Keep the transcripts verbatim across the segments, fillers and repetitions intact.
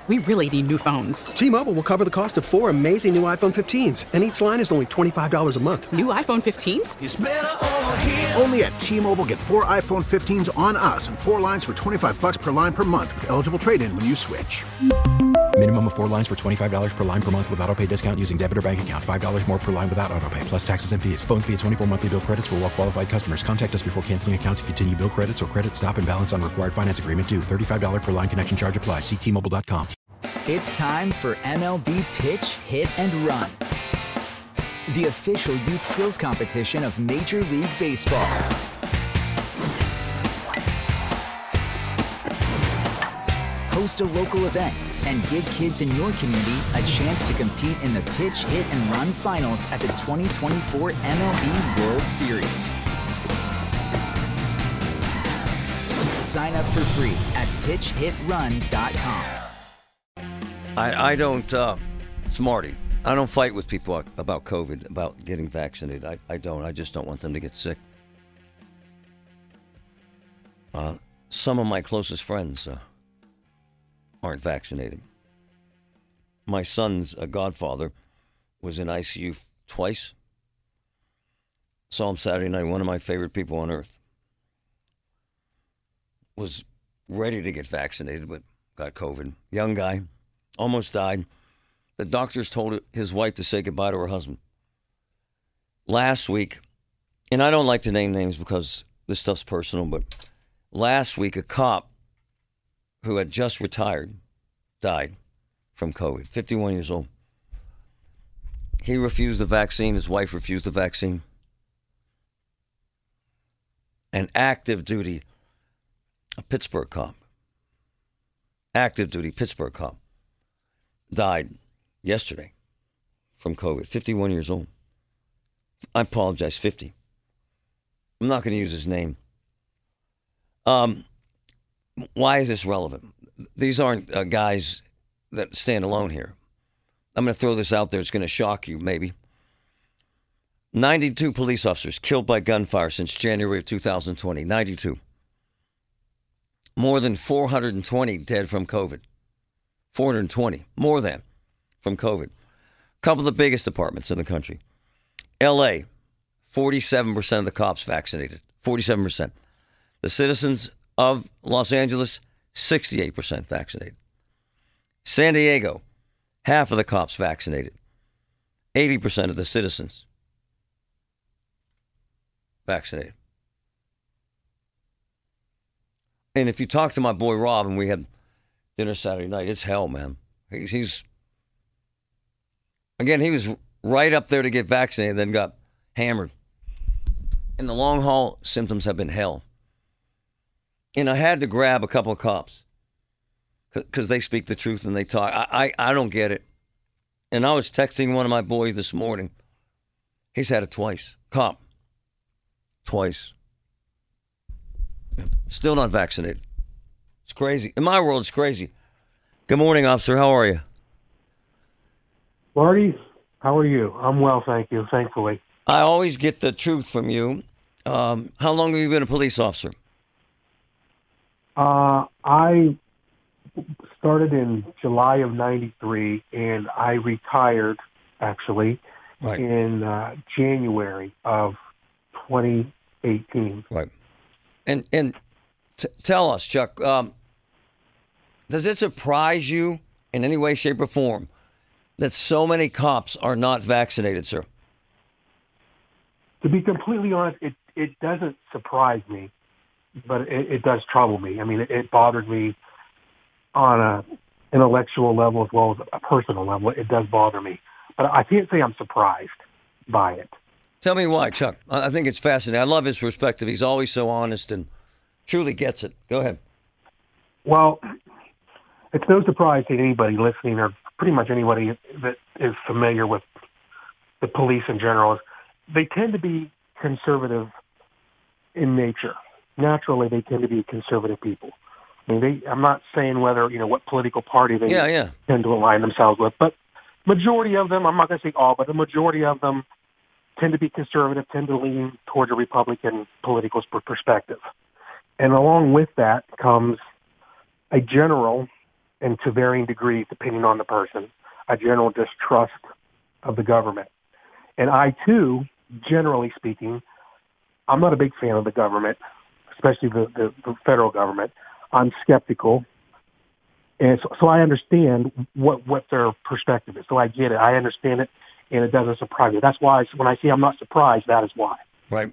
We really need new phones. T-Mobile will cover the cost of four amazing new iPhone fifteens, and each line is only twenty-five dollars a month. New iPhone fifteens? It's better over here. Only at T-Mobile, get four iPhone fifteens on us and four lines for twenty-five dollars per line per month with eligible trade-in when you switch. Minimum of four lines for twenty-five dollars per line per month with autopay discount using debit or bank account. five dollars more per line without autopay, plus taxes and fees. Phone fee at twenty-four monthly bill credits for well-qualified customers. Contact us before canceling account to continue bill credits or credit stop and balance on required finance agreement due. thirty-five dollars per line connection charge applies. See T Mobile dot com. It's time for M L B Pitch, Hit, and Run, the official youth skills competition of Major League Baseball. Host a local event and give kids in your community a chance to compete in the Pitch, Hit, and Run finals at the twenty twenty-four M L B World Series. Sign up for free at pitch hit run dot com. I, I don't, uh, Smarty, I don't fight with people about COVID, about getting vaccinated. I, I don't. I just don't want them to get sick. Uh, some of my closest friends uh, aren't vaccinated. My son's uh, godfather was in I C U twice. Saw him Saturday night, one of my favorite people on earth. Was ready to get vaccinated, but got COVID. Young guy. Almost died. The doctors told his wife to say goodbye to her husband. Last week, and I don't like to name names because this stuff's personal, but last week a cop who had just retired died from COVID, fifty-one years old. He refused the vaccine. His wife refused the vaccine. An active duty, a Pittsburgh cop, active duty Pittsburgh cop, died yesterday from COVID, fifty-one years old. I apologize, fifty. I'm not going to use his name. Um, why is this relevant? These aren't uh, guys that stand alone here. I'm going to throw this out there. It's going to shock you, maybe. ninety-two police officers killed by gunfire since January of two thousand twenty. ninety-two. More than four hundred twenty dead from COVID. four hundred twenty, more than, from COVID. A couple of the biggest departments in the country. L A, forty-seven percent of the cops vaccinated. forty-seven percent. The citizens of Los Angeles, sixty-eight percent vaccinated. San Diego, half of the cops vaccinated. eighty percent of the citizens vaccinated. And if you talk to my boy Rob, and we had dinner Saturday night, it's hell, man. He's, he's, again, he was right up there to get vaccinated, then got hammered. And the long haul symptoms have been hell. And I had to grab a couple of cops because they speak the truth and they talk. I, I, I don't get it. And I was texting one of my boys this morning. He's had it twice. Cop. Twice. Still not vaccinated. It's crazy. In my world, it's crazy. Good morning, officer. How are you? Marty, how are you? I'm well, thank you, thankfully. I always get the truth from you. Um, how long have you been a police officer? Uh, I started in July of ninety-three, and I retired, actually, right. in uh, January of twenty eighteen. Right. And and t- tell us, Chuck, um, does it surprise you in any way, shape, or form that so many cops are not vaccinated, sir? To be completely honest, it, it doesn't surprise me, but it, it does trouble me. I mean, it, it bothered me on a intellectual level as well as a personal level. It does bother me. But I can't say I'm surprised by it. Tell me why, Chuck. I think it's fascinating. I love his perspective. He's always so honest and truly gets it. Go ahead. Well, it's no surprise to anybody listening, or pretty much anybody that is familiar with the police in general. They tend to be conservative in nature. Naturally, they tend to be conservative people. I mean, they, I'm not saying whether, you know, what political party they yeah, yeah. tend to align themselves with, but majority of them, I'm not going to say all, but the majority of them tend to be conservative, tend to lean towards a Republican political perspective. And along with that comes a general and to varying degrees, depending on the person, a general distrust of the government. And I, too, generally speaking, I'm not a big fan of the government, especially the, the, the federal government. I'm skeptical. And so, so I understand what, what their perspective is. So I get it. I understand it, and it doesn't surprise me. That's why when I say I'm not surprised, that is why. Right.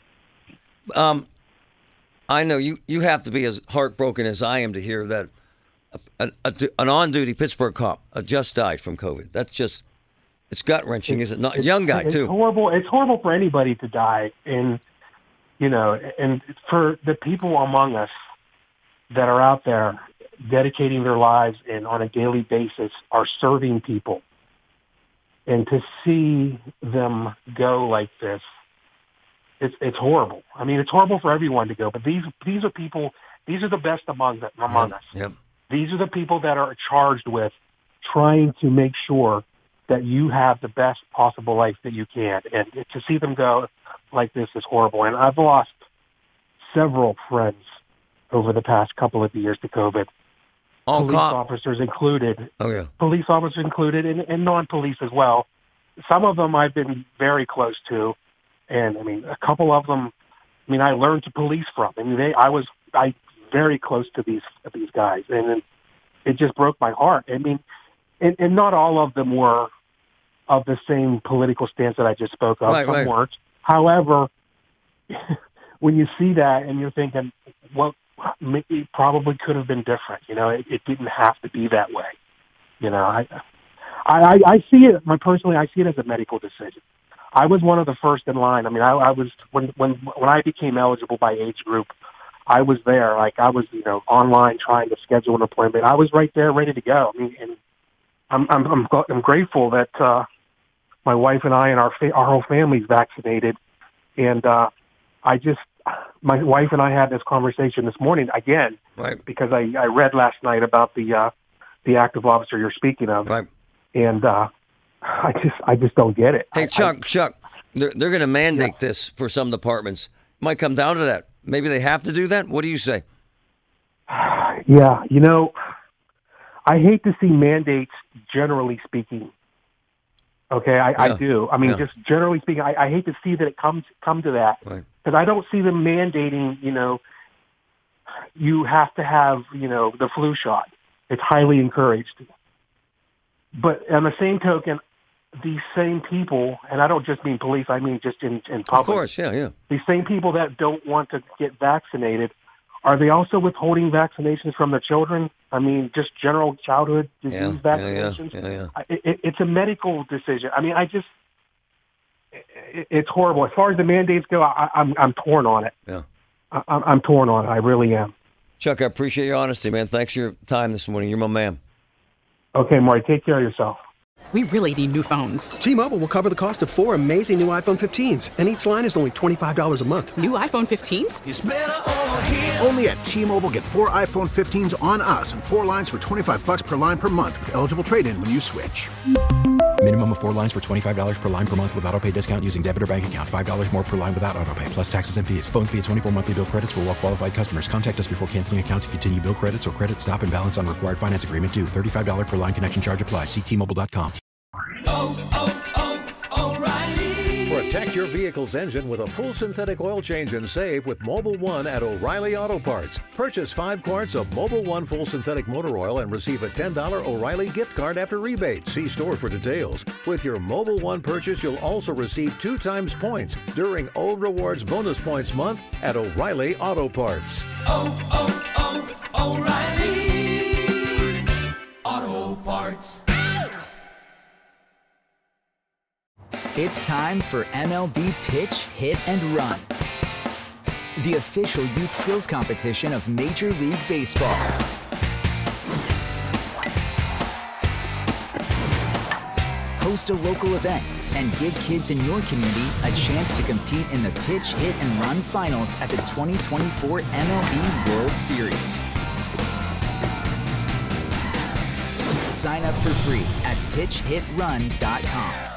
Um, I know you, you have to be as heartbroken as I am to hear that a, a, an on-duty Pittsburgh cop uh, just died from COVID. That's just, it's gut-wrenching, is it not? Young guy, it's too. Horrible. It's horrible for anybody to die. And, you know, and for the people among us that are out there dedicating their lives and on a daily basis are serving people. And to see them go like this, it's it's horrible. I mean, it's horrible for everyone to go, but these these are people, these are the best among them, among yep, us. Yep. These are the people that are charged with trying to make sure that you have the best possible life that you can. And to see them go like this is horrible. And I've lost several friends over the past couple of years to COVID. All police cop- officers included. Oh, yeah. Police officers included, and, and non-police as well. Some of them I've been very close to, and I mean, a couple of them. I mean, I learned to police from. I mean, they. I was I very close to these these guys, and it just broke my heart. I mean, and, and not all of them were of the same political stance that I just spoke of. Right, Some right. weren't. However, when you see that and you're thinking, well, it probably could have been different. You know, it, it didn't have to be that way. You know, I, I, I see it. My personally, I see it as a medical decision. I was one of the first in line. I mean, I, I was when when when I became eligible by age group, I was there. Like I was, you know, online trying to schedule an appointment. I was right there, ready to go. I mean, and I'm I'm I'm, I'm grateful that uh, my wife and I and our fa- our whole family's vaccinated, and uh, I just. My wife and I had this conversation this morning again, right. because I, I read last night about the uh, the active officer you're speaking of, right. and uh, I just I just don't get it. Hey, I, Chuck, I, Chuck, they're, they're going to mandate yeah. this for some departments. Might come down to that. Maybe they have to do that. What do you say? Yeah, you know, I hate to see mandates, generally speaking. Okay, I, yeah. I do. I mean, yeah. just generally speaking, I, I hate to see that it comes come to that. Right. Because I don't see them mandating, you know, you have to have, you know, the flu shot. It's highly encouraged. But on the same token, these same people, and I don't just mean police, I mean just in, in public. Of course, yeah, yeah. These same people that don't want to get vaccinated, are they also withholding vaccinations from their children? I mean, just general childhood disease Yeah, vaccinations? yeah, yeah, yeah, yeah. It, it, it's a medical decision. I mean, I just... It's horrible. As far as the mandates go, I, I'm I'm torn on it. Yeah, I, I'm torn on it. I really am. Chuck, I appreciate your honesty, man. Thanks for your time this morning. You're my man. Okay, Marty, take care of yourself. We really need new phones. T-Mobile will cover the cost of four amazing new iPhone fifteens, and each line is only twenty-five dollars a month. New iPhone fifteens? It's better over here. Only at T-Mobile, get four iPhone fifteens on us and four lines for twenty-five bucks per line per month with eligible trade-in when you switch. Minimum of four lines for twenty-five dollars per line per month with autopay discount using debit or bank account. five dollars more per line without autopay, plus taxes and fees. Phone fee at twenty-four monthly bill credits for well-qualified customers. Contact us before canceling account to continue bill credits or credit stop and balance on required finance agreement due. thirty-five dollars per line connection charge applies. See T Mobile dot com. Oh, oh, oh, O'Reilly. Protect your vehicle's engine with a full synthetic oil change and save with Mobil one at O'Reilly Auto Parts. Purchase five quarts of Mobil one full synthetic motor oil and receive a ten dollars O'Reilly gift card after rebate. See store for details. With your Mobil one purchase, you'll also receive two times points during O Rewards Bonus Points Month at O'Reilly Auto Parts. Oh, oh, oh, O'Reilly Auto Parts. It's time for M L B Pitch, Hit, and Run, the official youth skills competition of Major League Baseball. Host a local event and give kids in your community a chance to compete in the Pitch, Hit, and Run finals at the twenty twenty-four M L B World Series. Sign up for free at pitch hit run dot com.